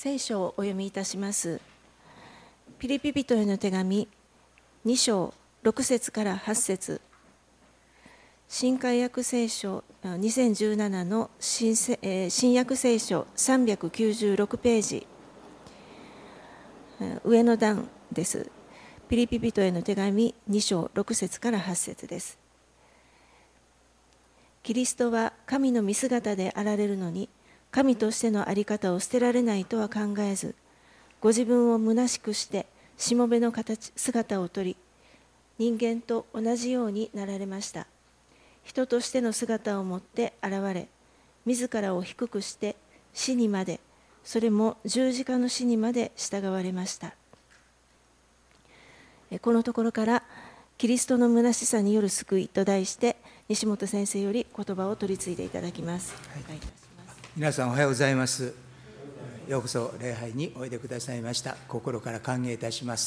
聖書をお読みいたします。ピリピ人への手紙2章6節から8節、新海訳聖書2017の 新約聖書396ページ、上の段です。ピリピ人への手紙2章6節から8節です。キリストは神の見姿であられるのに、神としての在り方を捨てられないとは考えず、ご自分を虚しくしてしもべの姿をとり、人間と同じようになられました。人としての姿を持って現れ、自らを低くして死にまで、それも十字架の死にまで従われました。このところからキリストの虚しさによる救いと題して、西本先生より言葉を取り継いでいただきます。はい、 皆さんおはようございます。ようこそ礼拝においでくださいました。心から歓迎いたします。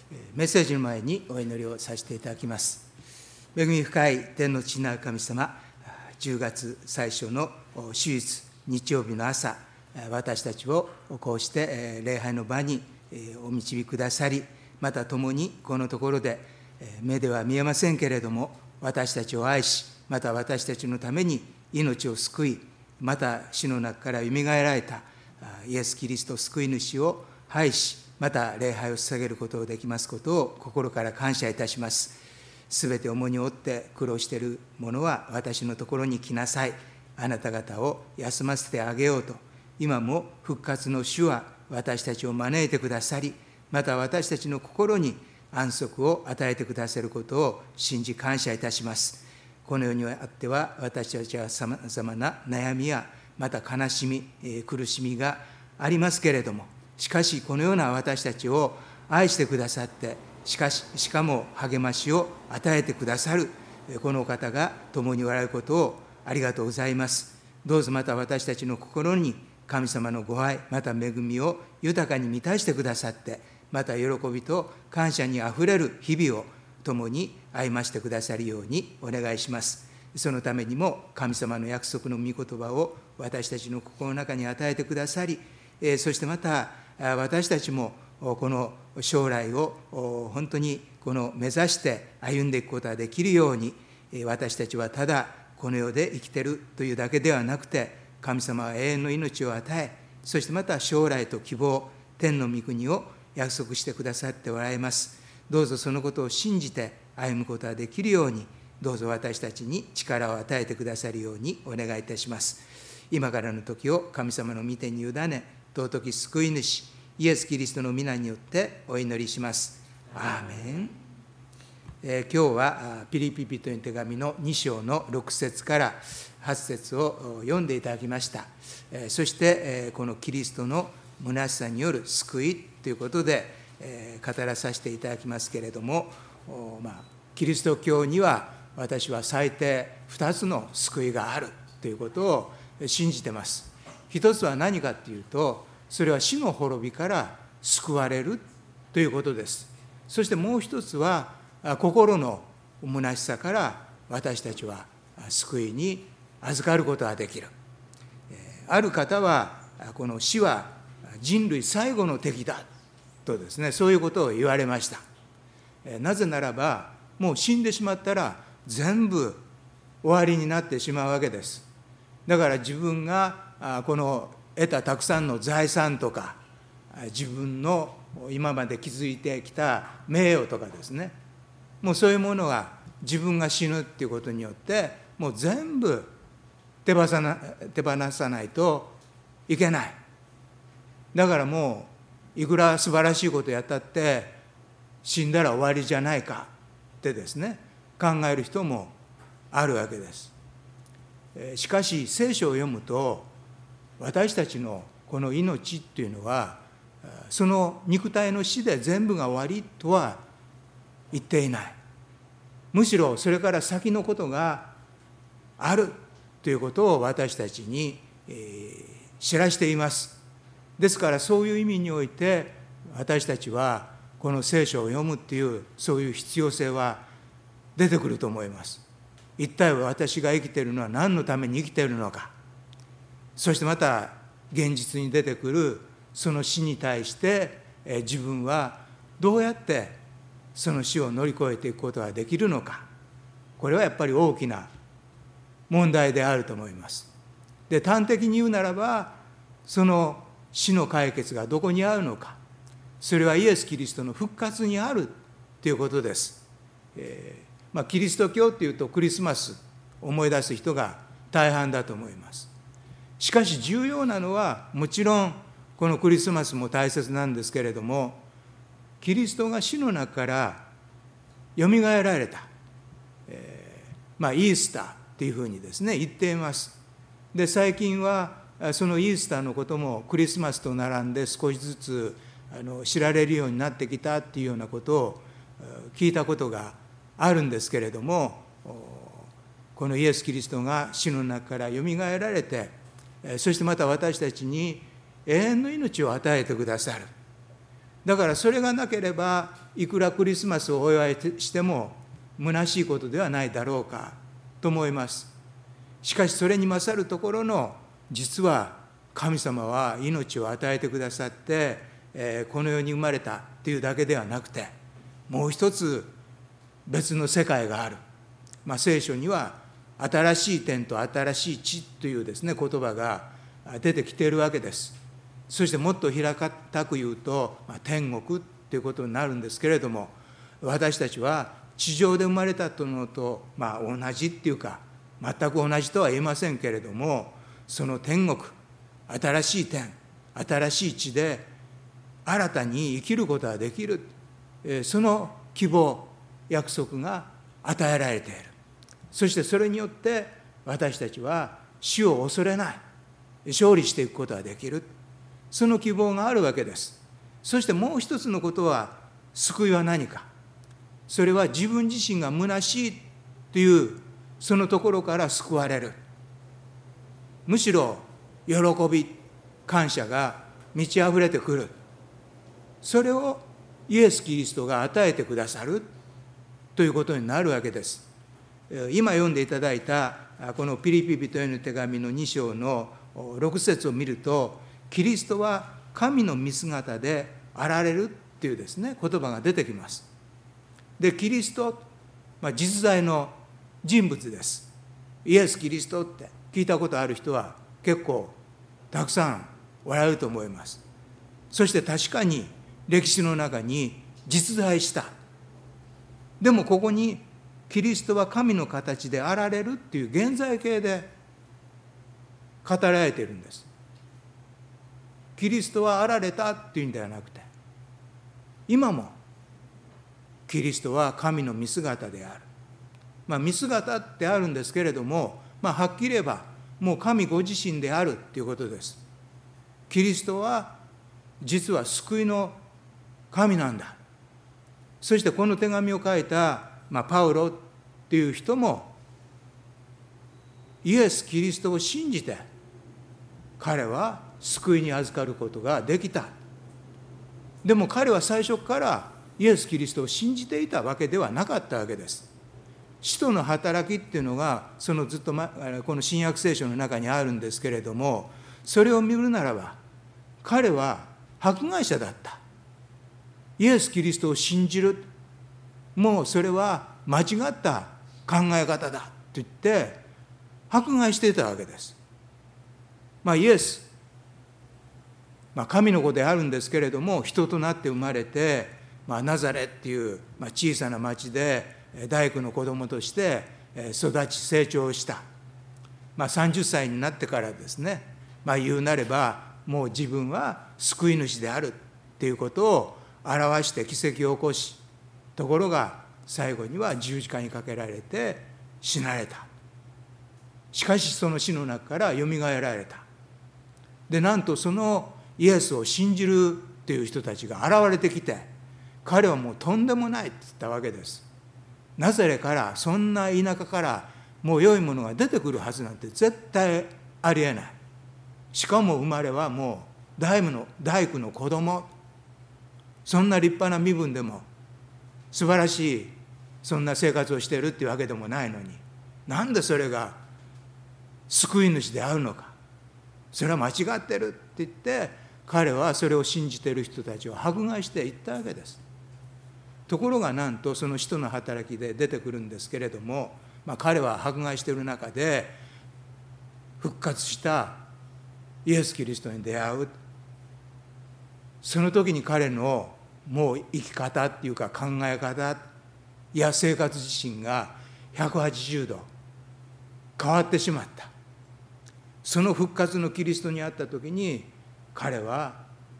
メッセージの前にお祈りをさせていただきます。恵み深い天の父なる神様、10月最初の主日日曜日の朝、私たちをこうして礼拝の場にお導きくださり、また共にこのところで目では見えませんけれども、私たちを愛し、また私たちのために命を救い、また死の中からよみがえられたイエス・キリスト救い主を拝し、また礼拝を捧げることをできますことを心から感謝いたします。すべて重荷を負って苦労している者は私のところに来なさい。あなた方を休ませてあげようと、今も復活の主は私たちを招いてくださり、また私たちの心に安息を与えてくださることを信じ感謝いたします。この世にあっては私たちはさまざまな悩みやまた悲しみ、苦しみがありますけれども、しかしこのような私たちを愛してくださって、しかも励ましを与えてくださるこの方が共におられることをありがとうございます。どうぞまた私たちの心に神様のご愛、また恵みを豊かに満たしてくださって、また喜びと感謝にあふれる日々を共に歩ましてくださるようにお願いします。そのためにも神様の約束の御言葉を私たちの心の中に与えてくださり、そしてまた私たちもこの将来を本当にこの目指して歩んでいくことができるように、私たちはただこの世で生きているというだけではなくて、神様は永遠の命を与え、そしてまた将来と希望、天の御国を約束してくださっておられます。どうぞそのことを信じて歩むことができるように、どうぞ私たちに力を与えてくださるようにお願いいたします。今からの時を神様の御手に委ね、尊き救い主イエス・キリストの皆によってお祈りします。アーメン。今日はピリピ人への手紙の2章の6節から8節を読んでいただきました。そしてこのキリストの虚しさによる救いということで語らさせていただきますけれども、キリスト教には私は最低2つの救いがあるということを信じています。一つは何かというと、それは死の滅びから救われるということです。そしてもう一つは心の虚しさから私たちは救いに預かることができる。ある方はこの死は人類最後の敵だとですね、そういうことを言われました。なぜならばもう死んでしまったら全部終わりになってしまうわけです。だから自分がこの得たたくさんの財産とか、自分の今まで築いてきた名誉とかですね、もうそういうものが自分が死ぬっていうことによってもう全部手放さないといけない。だからもういくら素晴らしいことやったって死んだら終わりじゃないかってですね、考える人もあるわけです。しかし聖書を読むと、私たちのこの命っていうのはその肉体の死で全部が終わりとは言っていない。むしろそれから先のことがあるということを私たちに知らしています。ですからそういう意味において私たちはこの聖書を読むっていうそういう必要性は出てくると思います。一体私が生きているのは何のために生きているのか、そしてまた現実に出てくるその死に対して自分はどうやってその死を乗り越えていくことができるのか、これはやっぱり大きな問題であると思います。で、端的に言うならば、その死の解決がどこにあるのか、それはイエス・キリストの復活にあるということです。キリスト教っていうとクリスマスを思い出す人が大半だと思います。しかし重要なのは、もちろんこのクリスマスも大切なんですけれども、キリストが死の中からよみがえられた、イースターっていうふうにですね言っています。で、最近はそのイースターのこともクリスマスと並んで少しずつ知られるようになってきたっていうようなことを聞いたことがあるんですけれども、このイエス・キリストが死の中からよみがえられて、そしてまた私たちに永遠の命を与えてくださる。だからそれがなければいくらクリスマスをお祝いしても虚しいことではないだろうかと思います。しかしそれに勝るところの、実は神様は命を与えてくださって、この世に生まれたっていうだけではなくて、もう一つ別の世界がある。聖書には新しい天と新しい地というですね言葉が出てきているわけです。そしてもっと平たく言うと、天国ということになるんですけれども、私たちは地上で生まれたのと、同じっていうか全く同じとは言えませんけれども、その天国、新しい天、新しい地で新たに生きることができる、その希望、約束が与えられている。そしてそれによって私たちは死を恐れない、勝利していくことができる、その希望があるわけです。そしてもう一つのことは、救いは何か。それは自分自身が虚しいというそのところから救われる。むしろ喜び、感謝が満ち溢れてくる。それをイエス・キリストが与えてくださるということになるわけです。今読んでいただいたこのピリピ人への手紙の2章の6節を見ると、キリストは神の見姿であられるっていうですね言葉が出てきます。で、キリスト、実在の人物です。イエス・キリストって聞いたことある人は結構たくさんおられると思います。そして確かに歴史の中に実在した。でもここにキリストは神の形であられるっていう現在形で語られているんです。キリストはあられたっていうんではなくて、今もキリストは神の見姿である。見姿ってあるんですけれども、はっきり言えばもう神ご自身であるっていうことです。キリストは実は救いの神なんだ。そしてこの手紙を書いた、パウロっていう人もイエス・キリストを信じて彼は救いに預かることができた。でも彼は最初からイエス・キリストを信じていたわけではなかったわけです。使徒の働きっていうのがそのずっとこの新約聖書の中にあるんですけれども、それを見るならば彼は迫害者だった。イエス・キリストを信じる、もうそれは間違った考え方だと言って迫害していたわけです。イエス、神の子であるんですけれども、人となって生まれて、ナザレっていう小さな町で大工の子供として育ち成長した。30歳になってからですね、言うなればもう自分は救い主であるっていうことを表して奇跡を起こし、ところが最後には十字架にかけられて死なれた。しかしその死の中からよみがえられた。で、なんとそのイエスを信じるっていう人たちが現れてきて、彼はもうとんでもないって言ったわけです。ナザレから、そんな田舎からもう良いものが出てくるはずなんて絶対ありえない。しかも生まれはもう大工の子供。そんな立派な身分でも素晴らしいそんな生活をしているっていうわけでもないのに、なんでそれが救い主であるのか。それは間違ってるって言って彼はそれを信じている人たちを迫害していったわけです。ところがなんとその使徒の働きで出てくるんですけれども、彼は迫害している中で復活したイエス・キリストに出会う。その時に彼のもう生き方っていうか考え方や生活自身が180度変わってしまった。その復活のキリストに会った時に彼は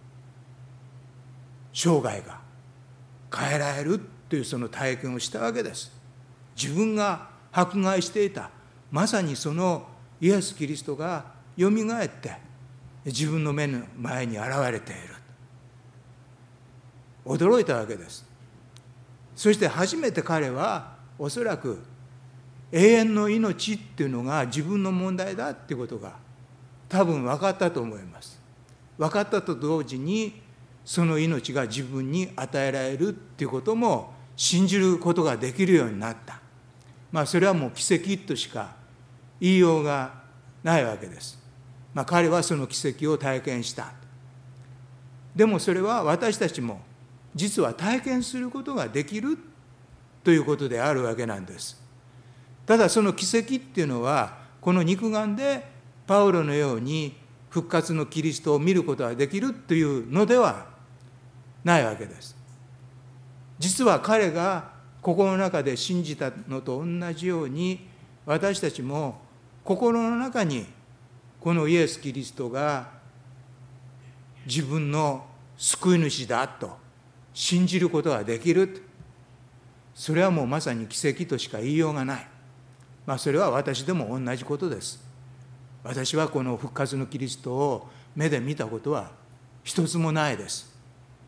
生涯が変えられるというその体験をしたわけです。自分が迫害していたまさにそのイエス・キリストがよみがえって自分の目の前に現れている。驚いたわけです。そして初めて彼はおそらく永遠の命っていうのが自分の問題だっていうことが多分分かったと思います。分かったと同時にその命が自分に与えられるっていうことも信じることができるようになった。それはもう奇跡としか言いようがないわけです。彼はその奇跡を体験した。でもそれは私たちも実は体験することができるということであるわけなんです。ただその奇跡っていうのはこの肉眼でパウロのように復活のキリストを見ることができるというのではないわけです。実は彼が心の中で信じたのと同じように私たちも心の中にこのイエス・キリストが自分の救い主だと信じることができる。それはもうまさに奇跡としか言いようがない。それは私でも同じことです。私はこの復活のキリストを目で見たことは一つもないです。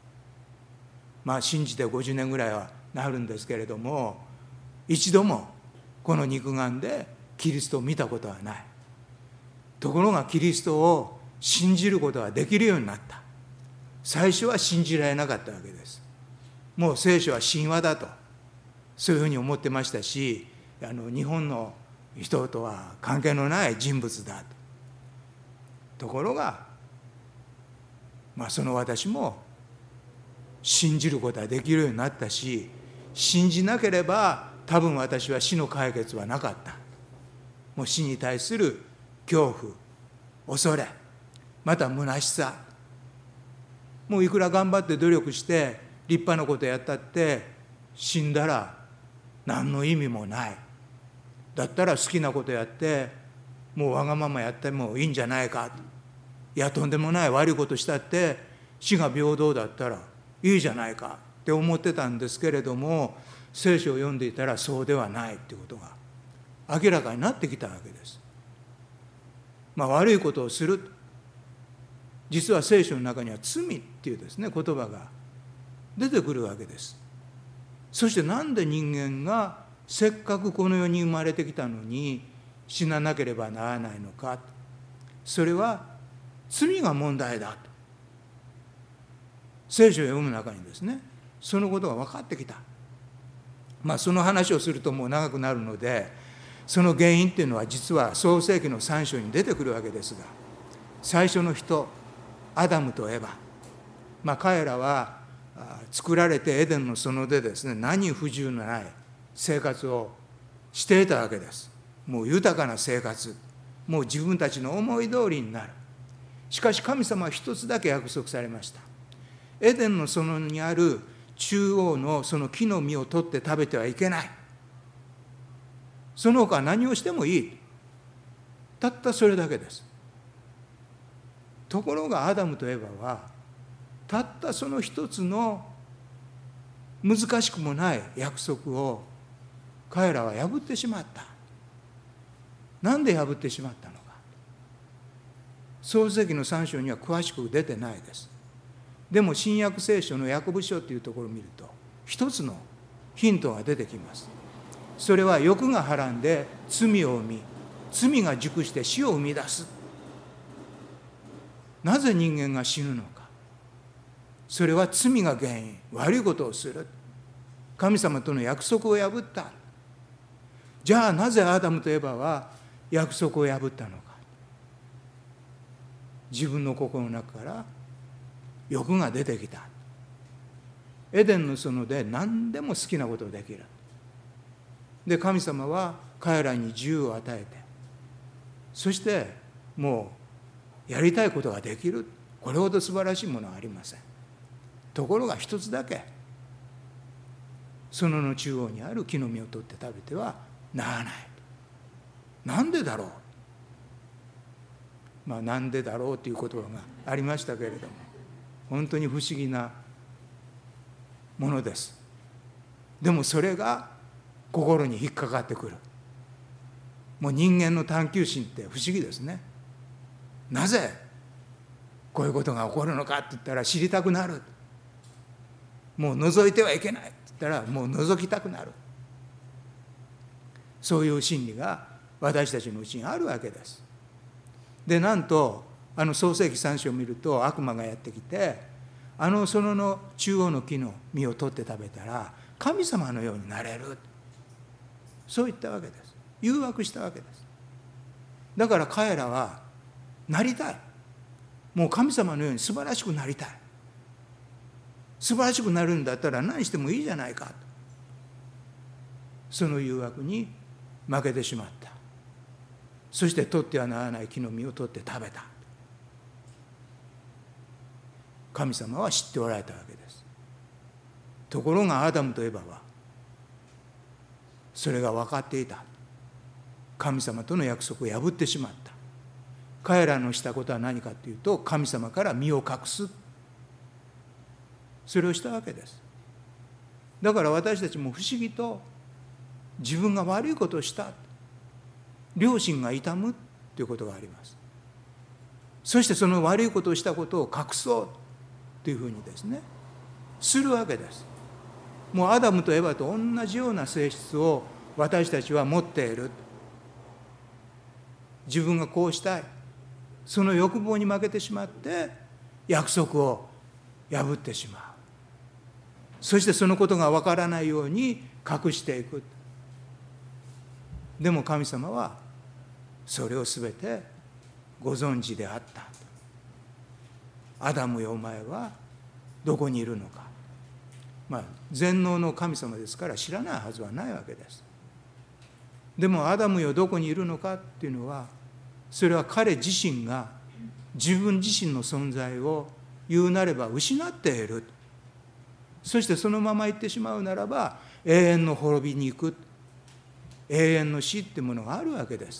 信じて50年ぐらいはなるんですけれども、一度もこの肉眼でキリストを見たことはない。ところがキリストを信じることができるようになった。最初は信じられなかったわけです。もう聖書は神話だとそういうふうに思ってましたし、日本の人とは関係のない人物だと。ところが、その私も信じることができるようになったし、信じなければ多分私は死の解決はなかった。もう死に対する恐怖、恐れ、また虚しさ、もういくら頑張って努力して立派なことやったって死んだら何の意味もない。だったら好きなことやってもうわがままやってもいいんじゃないか。いやとんでもない悪いことしたって死が平等だったらいいじゃないかって思ってたんですけれども、聖書を読んでいたらそうではないっていうことが明らかになってきたわけです。悪いことをする、実は聖書の中には罪っていうですね言葉が出てくるわけです。そしてなんで人間がせっかくこの世に生まれてきたのに死ななければならないのか。それは罪が問題だと聖書を読む中にですねそのことが分かってきた。その話をするともう長くなるので、その原因っていうのは実は創世記の3章に出てくるわけですが、最初の人アダムとエバ、彼らは作られてエデンの園でですね何不自由のない生活をしていたわけです。もう豊かな生活、もう自分たちの思い通りになる。しかし神様は一つだけ約束されました。エデンの園にある中央のその木の実を取って食べてはいけない。その他何をしてもいい。たったそれだけです。ところがアダムとエバはたったその一つの難しくもない約束を彼らは破ってしまった。なんで破ってしまったのか。創世記の3章には詳しく出てないです。でも新約聖書のヤコブ書というところを見ると一つのヒントが出てきます。それは欲がはらんで罪を生み、罪が熟して死を生み出す。なぜ人間が死ぬのか。それは罪が原因、悪いことをする。神様との約束を破った。じゃあなぜアダムとエバは約束を破ったのか。自分の心の中から欲が出てきた。エデンの園で何でも好きなことができる。で、神様は彼らに自由を与えて、そしてもうやりたいことができる。これほど素晴らしいものはありません。ところが一つだけ、園の中央にある木の実を取って食べてはならない。なんでだろう。なんでだろうという言葉がありましたけれども、本当に不思議なものです。でもそれが心に引っかかってくる。もう人間の探求心って不思議ですね。なぜこういうことが起こるのかって言ったら知りたくなる。もう覗いてはいけないって言ったらもう覗きたくなる。そういう心理が私たちのうちにあるわけです。で、なんと創世記3章を見ると、悪魔がやってきて、園の中央の木の実を取って食べたら神様のようになれる、そう言ったわけです。誘惑したわけです。だから彼らはなりたい。もう神様のように素晴らしくなりたい。素晴らしくなるんだったら何してもいいじゃないかと、その誘惑に負けてしまった。そして取ってはならない木の実を取って食べた。神様は知っておられたわけです。ところがアダムとエバはそれが分かっていた。神様との約束を破ってしまった。彼らのしたことは何かというと、神様から身を隠す、それをしたわけです。だから私たちも不思議と自分が悪いことをした、良心が痛むということがあります。そしてその悪いことをしたことを隠そうというふうにですね、するわけです。もうアダムとエバと同じような性質を私たちは持っている。自分がこうしたい、その欲望に負けてしまって約束を破ってしまう。そしてそのことがわからないように隠していく。でも神様はそれをすべてご存知であった。アダムよ、お前はどこにいるのか。全能の神様ですから知らないはずはないわけです。でもアダムよ、どこにいるのかっていうのは、それは彼自身が自分自身の存在を言うなれば失っている。そしてそのまま言ってしまうならば永遠の滅びに行く、永遠の死っていうものがあるわけです。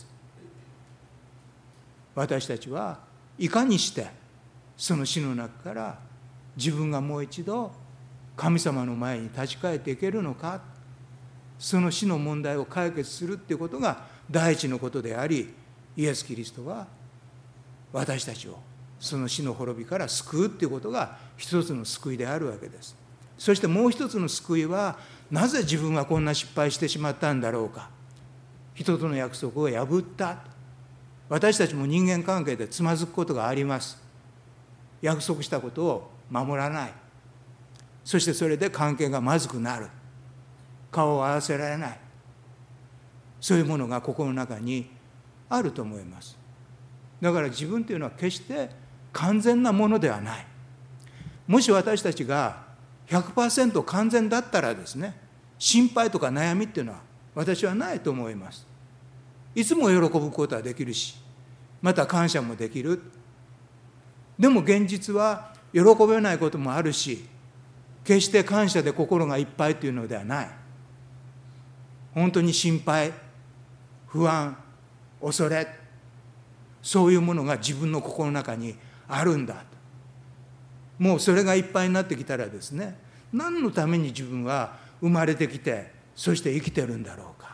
私たちはいかにしてその死の中から自分がもう一度神様の前に立ち返っていけるのか、その死の問題を解決するっていうことが第一のことであり、イエス・キリストは私たちをその死の滅びから救うっていうことが一つの救いであるわけです。そしてもう一つの救いは、なぜ自分はこんな失敗してしまったんだろうか。人との約束を破った。私たちも人間関係でつまずくことがあります。約束したことを守らない。そしてそれで関係がまずくなる。顔を合わせられない。そういうものが心の中にあると思います。だから自分というのは決して完全なものではない。もし私たちが 100% 完全だったらですね、心配とか悩みっていうのは私はないと思います。いつも喜ぶことはできるし、また感謝もできる。でも現実は喜べないこともあるし、決して感謝で心がいっぱいというのではない。本当に心配、不安、恐れ、そういうものが自分の心の中にあるんだと。もうそれがいっぱいになってきたらですね、何のために自分は生まれてきて、そして生きてるんだろうか。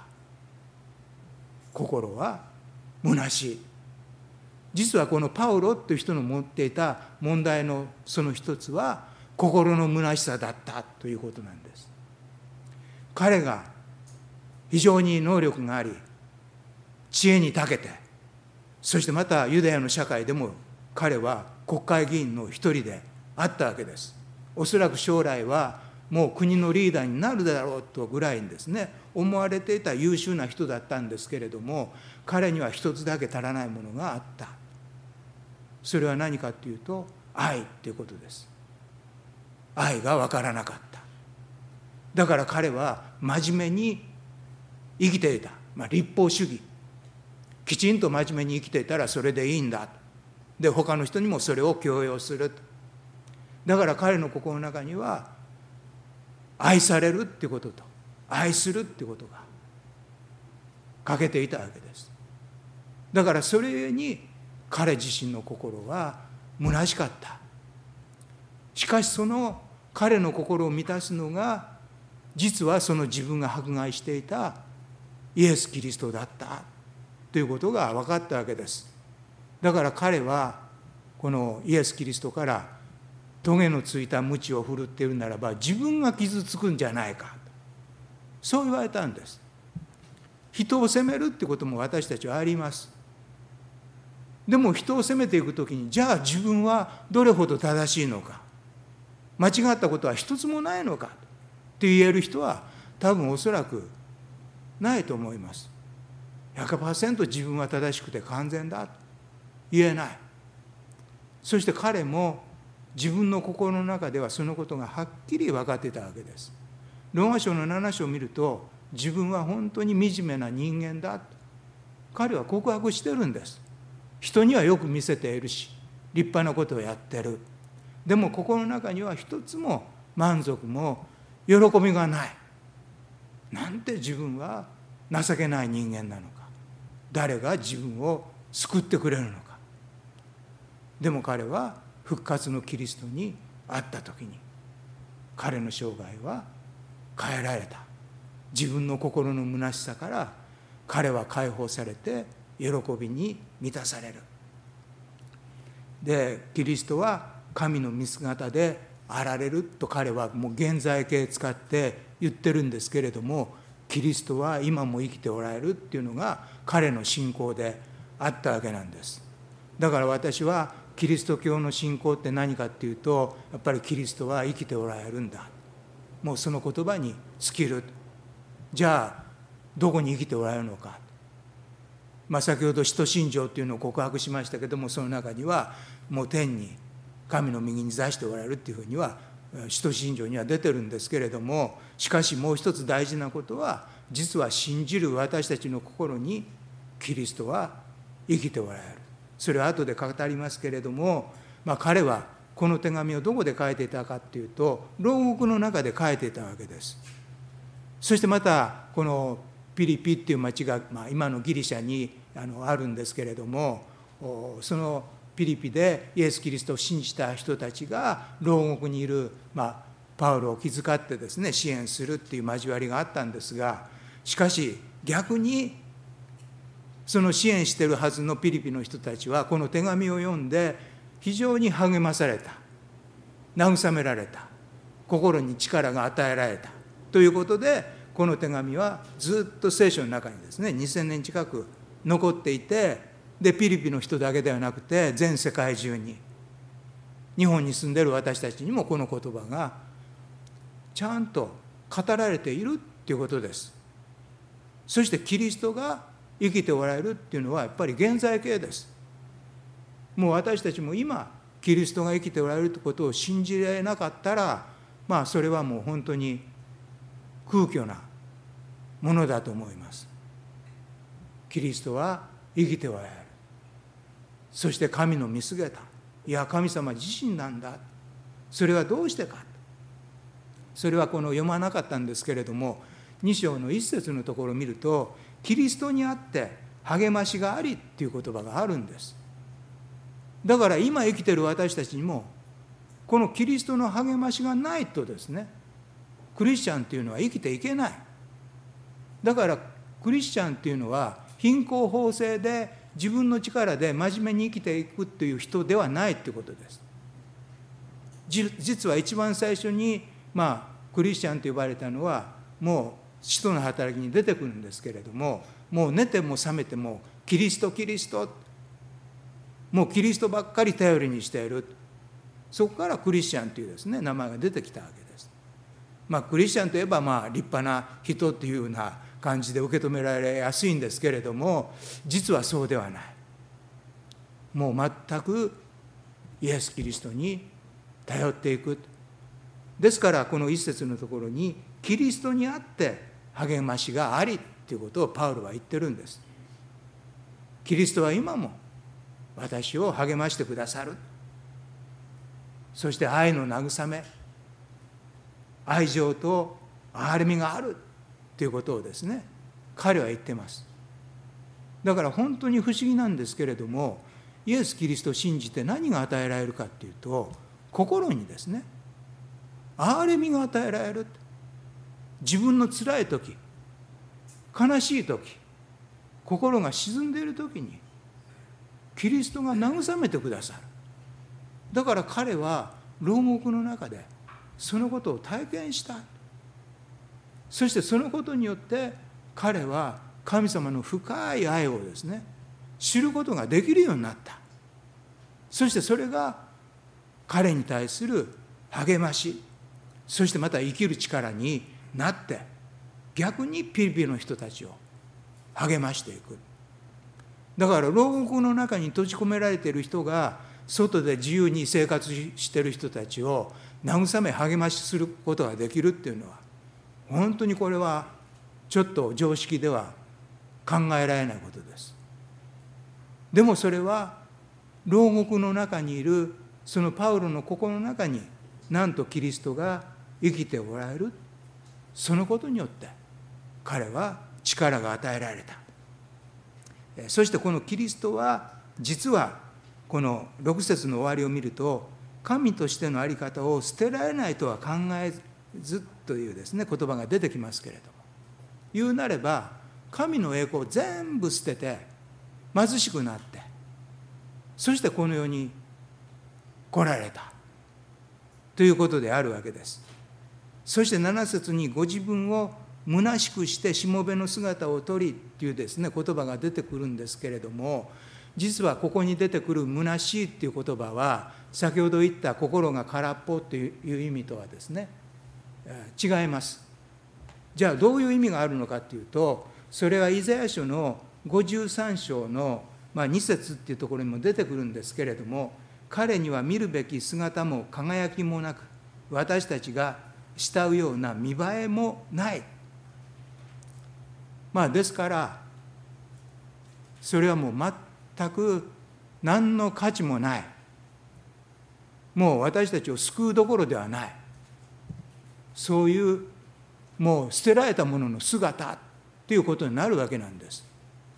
心は虚しい。実はこのパウロという人の持っていた問題のその一つは心の虚しさだったということなんです。彼が非常に能力があり、知恵に長けて、そしてまたユダヤの社会でも彼は国会議員の一人であったわけです。おそらく将来はもう国のリーダーになるだろうとぐらいにですね、思われていた優秀な人だったんですけれども、彼には一つだけ足らないものがあった。それは何かというと愛ということです。 愛が分からなかった。だから彼は真面目に生きていた。立法主義。きちんと真面目に生きていたらそれでいいんだ。で、他の人にもそれを強要する。だから彼の心の中には、愛されるっていうことと、愛するっていうことが欠けていたわけです。だからそれに彼自身の心は虚しかった。しかしその彼の心を満たすのが、実はその自分が迫害していたイエス・キリストだったということが分かったわけです。だから彼はこのイエス・キリストから棘のついた鞭を振るっているならば自分が傷つくんじゃないか、そう言われたんです。人を責めるってことも私たちはあります。でも人を責めていくときに、じゃあ自分はどれほど正しいのか、間違ったことは一つもないのかって言える人は多分おそらくないと思います。100% 自分は正しくて完全だと言えない。そして彼も自分の心の中ではそのことがはっきり分かっていたわけです。ローマ書の7章を見ると、自分は本当に惨めな人間だと彼は告白してるんです。人にはよく見せているし、立派なことをやってる。でも心の中には一つも満足も喜びがない。なんて自分は情けない人間なのか。誰が自分を救ってくれるのか。でも彼は復活のキリストに会った時に、彼の生涯は変えられた。自分の心の虚しさから彼は解放されて喜びに満たされる。で、キリストは神の見姿であられると彼はもう現在形使って言ってるんですけれども、キリストは今も生きておられるっていうのが彼の信仰であったわけなんです。だから私はキリスト教の信仰って何かっていうと、やっぱりキリストは生きておられるんだ、もうその言葉に尽きる。じゃあどこに生きておられるのか、先ほど使徒信条っていうのを告白しましたけども、その中にはもう天に神の右に座しておられるっていうふうには使徒信条には出てるんですけれども、しかしもう一つ大事なことは、実は信じる私たちの心にキリストは生きておられる。それは後で語りますけれども、彼はこの手紙をどこで書いていたかっていうと、牢獄の中で書いていたわけです。そしてまたこのピリピっていう町が、今のギリシャにあるんですけれども、そのピリピでイエス・キリストを信じた人たちが牢獄にいる、パウロを気遣ってですね、支援するっていう交わりがあったんですが、しかし逆にその支援しているはずのピリピの人たちはこの手紙を読んで非常に励まされた、慰められた、心に力が与えられたということで、この手紙はずっと聖書の中にですね、2000年近く残っていて、でピリピの人だけではなくて全世界中に、日本に住んでいる私たちにもこの言葉がちゃんと語られているっていうことです。そしてキリストが生きておられるっていうのはやっぱり現在形です。もう私たちも今キリストが生きておられるということを信じられなかったら、それはもう本当に空虚なものだと思います。キリストは生きておられる。そして神の見姿、いや神様自身なんだ。それはどうしてか。それはこの読まなかったんですけれども、2章の1節のところを見ると、キリストにあって励ましがありっていう言葉があるんです。だから今生きている私たちにもこのキリストの励ましがないとですね、クリスチャンっていうのは生きていけない。だからクリスチャンっていうのは貧困法制で自分の力で真面目に生きていくっていう人ではないってことです。実は一番最初にクリスチャンと呼ばれたのはもう使徒の働きに出てくるんですけれども、もう寝ても覚めてもキリストキリスト、もうキリストばっかり頼りにしている。そこからクリスチャンというですね名前が出てきたわけです。クリスチャンといえば立派な人っていうような感じで受け止められやすいんですけれども、実はそうではない。もう全くイエス・キリストに頼っていく。 ですからこの一節のところにキリストにあって励ましがありということをパウロは言ってるんです。キリストは今も私を励ましてくださる。そして愛の慰め、愛情と憐れみがあるということをですね、彼は言ってます。だから本当に不思議なんですけれども、イエス・キリストを信じて何が与えられるかっていうと、心にですね、憐れみが与えられる。自分の辛い時、悲しい時、心が沈んでいる時にキリストが慰めてくださる。だから彼は牢獄の中でそのことを体験した。そしてそのことによって彼は神様の深い愛をですね、知ることができるようになった。そしてそれが彼に対する励まし、そしてまた生きる力になって、逆にピリピの人たちを励ましていく。だから牢獄の中に閉じ込められている人が外で自由に生活している人たちを慰め励ましすることができるっていうのは、本当にこれはちょっと常識では考えられないことです。でもそれは牢獄の中にいるそのパウロの心の中になんとキリストが生きておられる。そのことによって彼は力が与えられた。そしてこのキリストは実はこの6節の終わりを見ると、神としての在り方を捨てられないとは考えずというですね言葉が出てきますけれども、言うなれば神の栄光を全部捨てて貧しくなって、そしてこの世に来られたということであるわけです。そして7節にご自分を虚しくしてしもべの姿を取りっていうですね言葉が出てくるんですけれども、実はここに出てくる虚しいっていう言葉は先ほど言った心が空っぽという意味とはですね違います。じゃあどういう意味があるのかっていうと、それはイザヤ書の53章の2節っていうところにも出てくるんですけれども、彼には見るべき姿も輝きもなく、私たちが慕うような見栄えもない。ですからそれはもう全く何の価値もない、もう私たちを救うどころではない、そういうもう捨てられたものの姿ということになるわけなんです。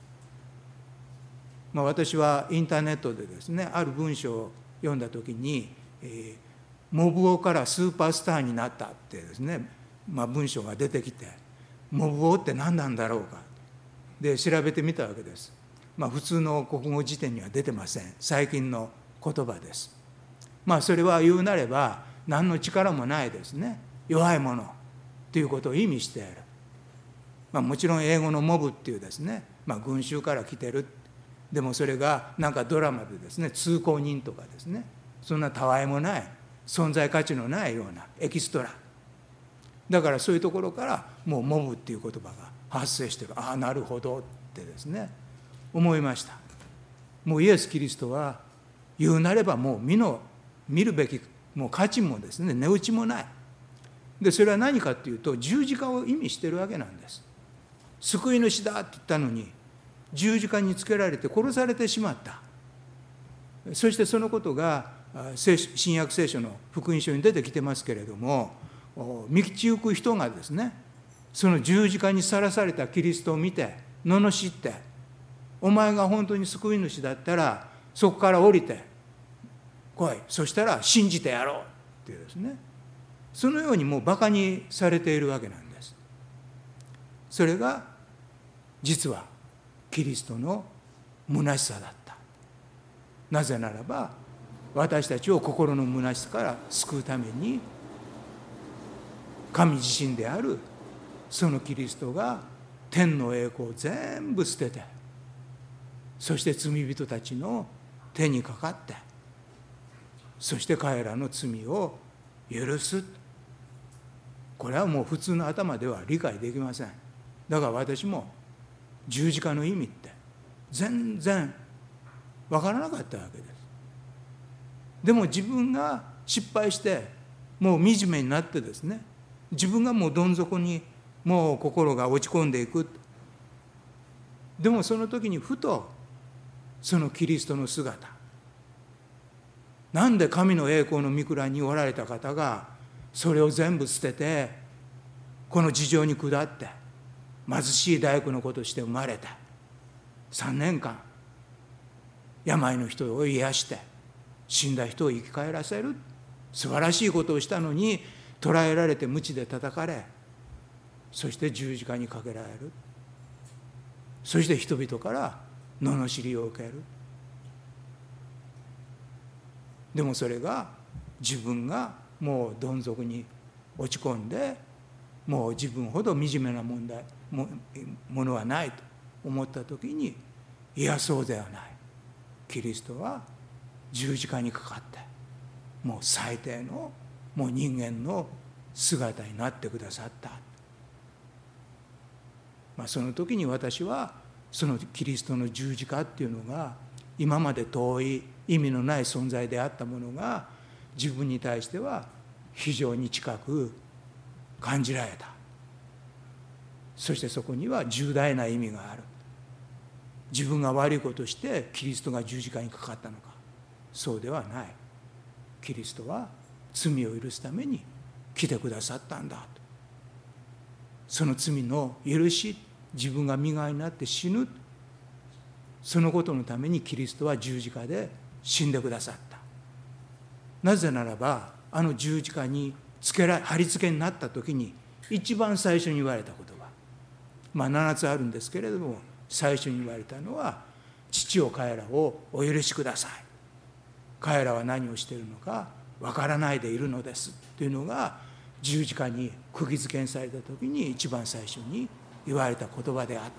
私はインターネットでですねある文章を読んだ時に、モブオからスーパースターになったってですね、文章が出てきて、モブオって何なんだろうかで調べてみたわけです。普通の国語辞典には出てません。最近の言葉です。それは言うなれば何の力もないですね、弱いものということを意味している。もちろん英語のモブっていうですね、群衆から来てる。でもそれがなんかドラマでですね、通行人とかですね、そんなたわいもない存在価値のないようなエキストラだから、そういうところからもうモブっていう言葉が発生してる。ああなるほどってですね思いました。もうイエス・キリストは言うなればもう見るべきもう価値もですね値打ちもない。でそれは何かっていうと、十字架を意味してるわけなんです。救い主だって言ったのに十字架につけられて殺されてしまった。そしてそのことが新約聖書の福音書に出てきてますけれども、道行く人がですねその十字架にさらされたキリストを見て罵って、お前が本当に救い主だったらそこから降りて来い、そしたら信じてやろうっていうですね、そのようにもうバカにされているわけなんです。それが実はキリストの虚しさだった。なぜならば私たちを心の虚しさから救うために神自身であるそのキリストが天の栄光を全部捨てて、そして罪人たちの手にかかって、そして彼らの罪を許す。これはもう普通の頭では理解できません。だから私も十字架の意味って全然わからなかったわけです。でも自分が失敗してもう惨めになってですね、自分がもうどん底にもう心が落ち込んでいく。でもその時にふとそのキリストの姿、なんで神の栄光の御蔵におられた方がそれを全部捨ててこの地上に下って貧しい大工の子として生まれて3年間病の人を癒して死んだ人を生き返らせる素晴らしいことをしたのに、捕らえられて鞭で叩かれ、そして十字架にかけられる。そして人々から罵りを受ける。でもそれが自分がもうどん底に落ち込んで、もう自分ほど惨めなものはないと思った時に、いやそうではない、キリストは十字架にかかってもう最低のもう人間の姿になってくださった。その時に私はそのキリストの十字架っていうのが今まで遠い意味のない存在であったものが自分に対しては非常に近く感じられた。そしてそこには重大な意味がある。自分が悪いことをしてキリストが十字架にかかったのか、そうではない。キリストは罪を許すために来てくださったんだと。その罪の許し、自分が身代わりになって死ぬ、そのことのためにキリストは十字架で死んでくださった。なぜならば、あの十字架に貼り付けになった時に一番最初に言われた言葉、7つあるんですけれども、最初に言われたのは、父よ彼らをお許しください、彼らは何をしているのかわからないでいるのですというのが十字架に釘付けにされた時に一番最初に言われた言葉であった。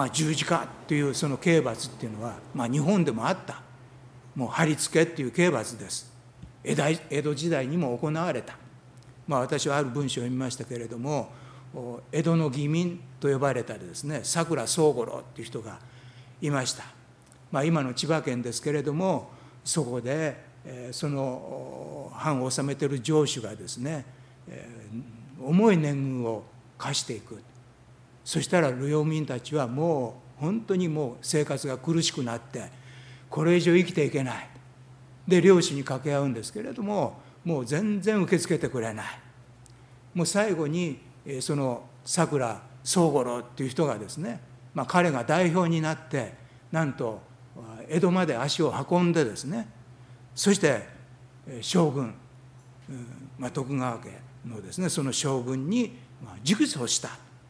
十字架というその刑罰っていうのは、日本でもあった。もう貼り付けっていう刑罰です。江戸時代にも行われた。私はある文章を読みましたけれども、江戸の義民と呼ばれたですね、桜宗五郎っていう人がいました。今の千葉県ですけれども、そこでその藩を治めている城主がですね、重い年貢を課していく。そしたら領民たちはもう本当にもう生活が苦しくなって、これ以上生きていけない。で領主に掛け合うんですけれども、もう全然受け付けてくれない。もう最後にその桜宗五郎っていう人がですね、彼が代表になってなんと江戸まで足を運んでですね、そして将軍、徳川家のですね、その将軍に直訴した。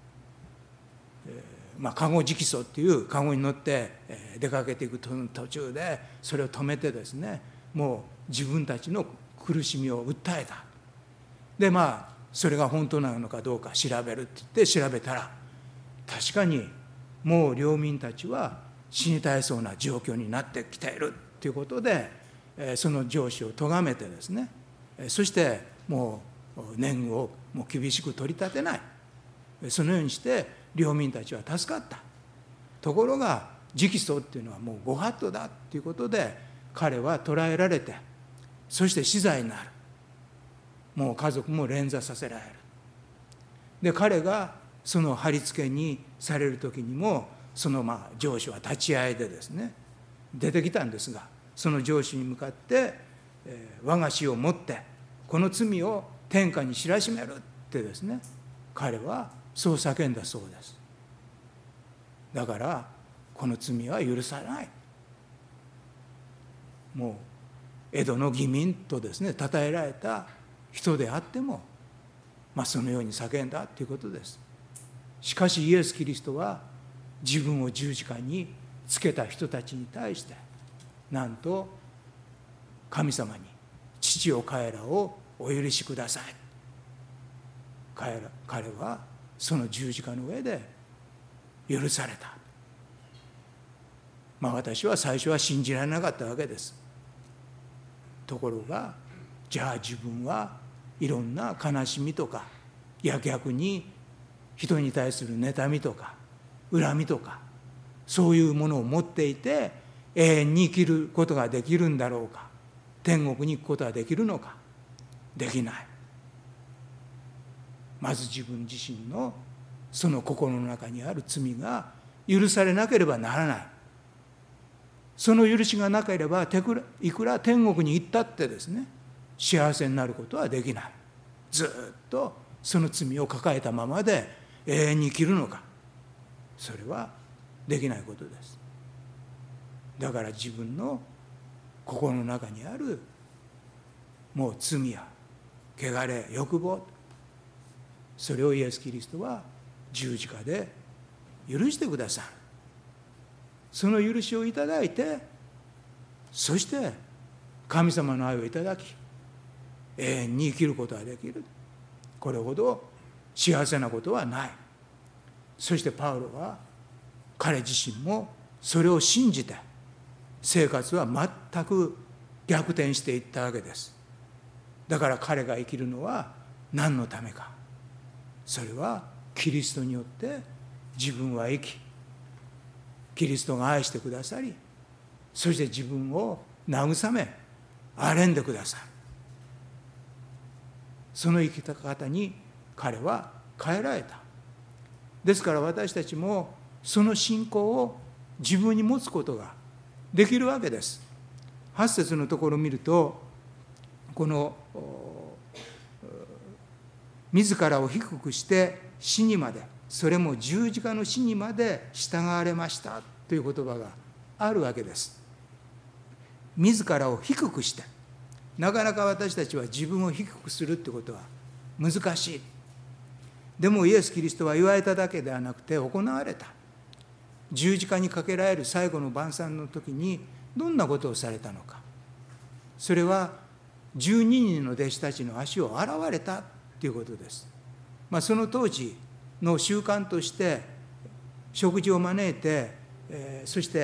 籠直訴っていう籠に乗って出かけていく途中でそれを止めてですね、もう自分たちの苦しみを訴えた。でそれが本当なのかどうか調べるって言って調べたら、確かにもう領民たちは死に絶えそうな状況になってきているということで、その上司を咎めてですね、そしてもう年貢をもう厳しく取り立てない、そのようにして領民たちは助かった。ところが直訴っていうのはもうご法度だということで彼は捕らえられて、そして死罪になる。もう家族も連座させられる。で彼がその貼り付けにされる時にも、その上司は立ち会いでですね出てきたんですが、その上司に向かって、我が死をもってこの罪を天下に知らしめるってですね、彼はそう叫んだそうです。だからこの罪は許さない。もう江戸の義民とですね称えられた人であっても、そのように叫んだということです。しかしイエス・キリストは自分を十字架につけた人たちに対して、なんと神様に父よ彼らをお許しください。彼はその十字架の上で許された。私は最初は信じられなかったわけです。ところが、じゃあ自分はいろんな悲しみとか、いや逆に人に対する妬みとか恨みとか、そういうものを持っていて永遠に生きることができるんだろうか天国に行くことはできるのか。できない。まず自分自身のその心の中にある罪が許されなければならない。その許しがなければいくら天国に行ったってですね、幸せになることはできない。ずっとその罪を抱えたままで永遠に生きるのか。それはできないことです。だから自分の心の中にあるもう罪や汚れ、欲望、それをイエス・キリストは十字架で許してくださる。その許しをいただいて、そして神様の愛をいただき、永遠に生きることができる。これほど幸せなことはない。そしてパウロは彼自身もそれを信じて生活は全く逆転していったわけです。だから彼が生きるのは何のためか。それはキリストによって自分は生き、キリストが愛してくださり、そして自分を慰め憐んでくださる。その生き方に彼は変えられた。ですから私たちもその信仰を自分に持つことができるわけです。8節のところを見ると、この自らを低くして死にまで、それも十字架の死にまで従われましたという言葉があるわけです。自らを低くして、なかなか私たちは自分を低くするってことは難しい。でもイエス・キリストは言われただけではなくて行われた。十字架にかけられる最後の晩餐の時にどんなことをされたのか。それは12人の弟子たちの足を洗われたということです。その当時の習慣として食事を招いて、そして、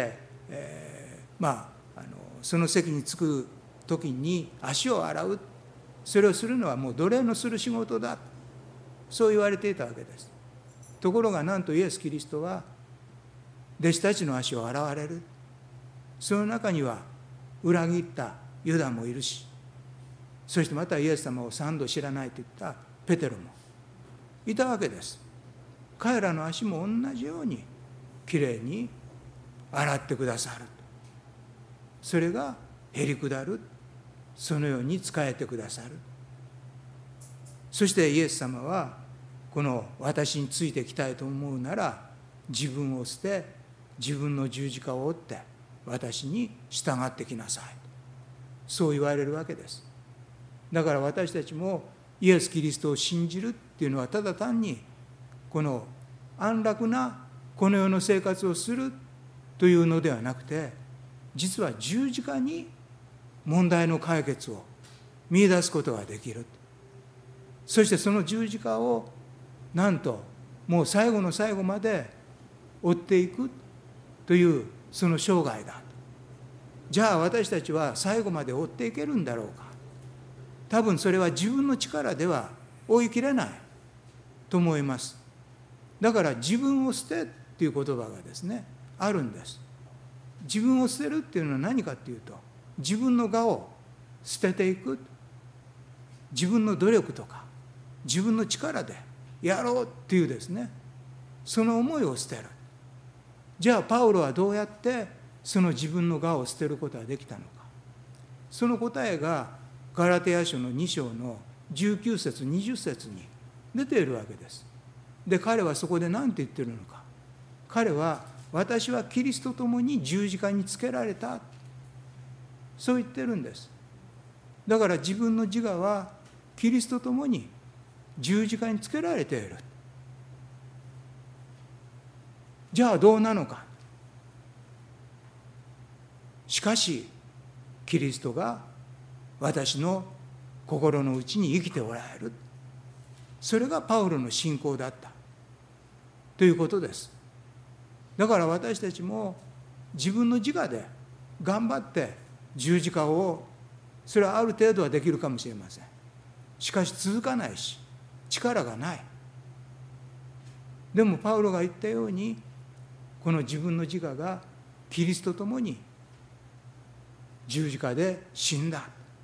その席に着く時に足を洗う、それをするのはもう奴隷のする仕事だ、そう言われていたわけです。ところがなんとイエス・キリストは弟子たちの足を洗われる。その中には裏切ったユダもいるし、そしてまたイエス様を3度知らないと言ったペテロもいたわけです。彼らの足も同じようにきれいに洗ってくださる。それがへり下る、そのように仕えてくださる。そしてイエス様はこの私についていきたいと思うなら自分を捨て自分の十字架を追って私に従ってきなさい、そう言われるわけです。だから私たちもイエス・キリストを信じるっていうのはただ単にこの安楽なこの世の生活をするというのではなくて、実は十字架に問題の解決を見出すことができる。そしてその十字架をなんともう最後の最後まで追っていくというその生涯だ。じゃあ私たちは最後まで追っていけるんだろうか。多分それは自分の力では追い切れないと思います。だから自分を捨てっていう言葉がですねあるんです。自分を捨てるっていうのは何かっていうと、自分の我を捨てていく、自分の努力とか自分の力でやろうっていうですね、その思いを捨てる。じゃあパウロはどうやってその自分の我を捨てることができたのか。その答えがガラテヤ書の2章の19節20節に出ているわけです。で彼はそこで何て言ってるのか。彼は私はキリストと共に十字架につけられた、そう言ってるんです。だから自分の自我はキリストと共に十字架につけられている。じゃあどうなのか。しかしキリストが私の心の内に生きておられる。それがパウロの信仰だったということです。だから私たちも自分の自我で頑張って十字架を、それはある程度はできるかもしれません。しかし続かないし力がない。でもパウロが言ったように、この自分の自我がキリストと共に十字架で死んだ。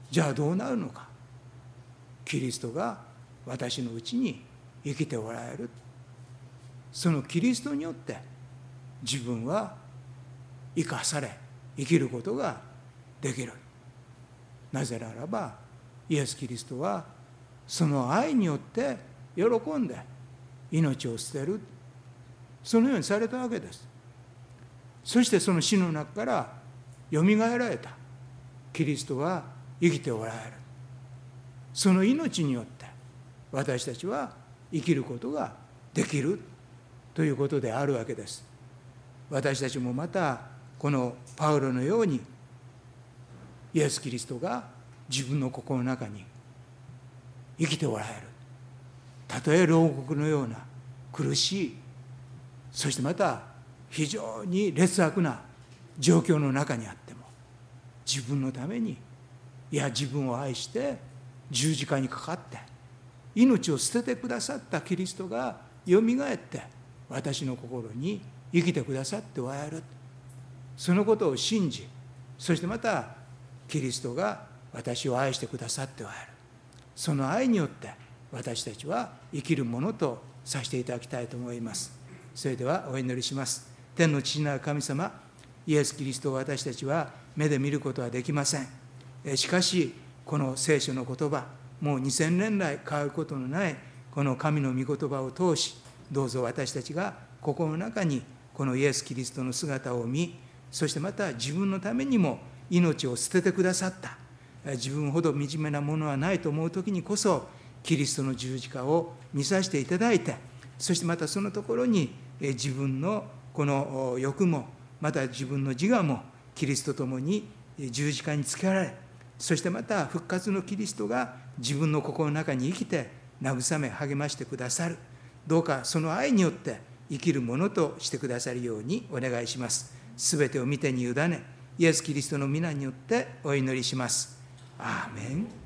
じゃあどうなるのか。キリストが私のうちに生きておられる。そのキリストによって自分は生かされ生きることができる。なぜならばイエス・キリストはその愛によって喜んで命を捨てる、そのようにされたわけです。そしてその死の中からよみがえられたキリストが生きておられる。その命によって私たちは生きることができるということであるわけです。私たちもまたこのパウロのようにイエス・キリストが自分の心の中に生きておられる。たとえ牢獄のような苦しい、そしてまた非常に劣悪な状況の中にあっても、自分のために、いや自分を愛して十字架にかかって命を捨ててくださったキリストがよみがえって私の心に生きてくださっておられる。そのことを信じ、そしてまたキリストが私を愛してくださっておられる。その愛によって私たちは生きるものとさせていただきたいと思います。それではお祈りします。天の父なる神様、イエス・キリストを私たちは目で見ることはできません。しかしこの聖書の言葉、もう2000年来変わることのないこの神の御言葉を通し、どうぞ私たちが心の中にこのイエス・キリストの姿を見、そしてまた自分のためにも命を捨ててくださった、自分ほど惨めなものはないと思う時にこそキリストの十字架を見させていただいて、そしてまたそのところに自分のこの欲もまた自分の自我もキリストと共に十字架につけられ、そしてまた復活のキリストが自分の心の中に生きて慰め励ましてくださる。どうかその愛によって生きるものとしてくださるようにお願いします。すべてを御手に委ね、イエス・キリストの皆によってお祈りします。アーメン。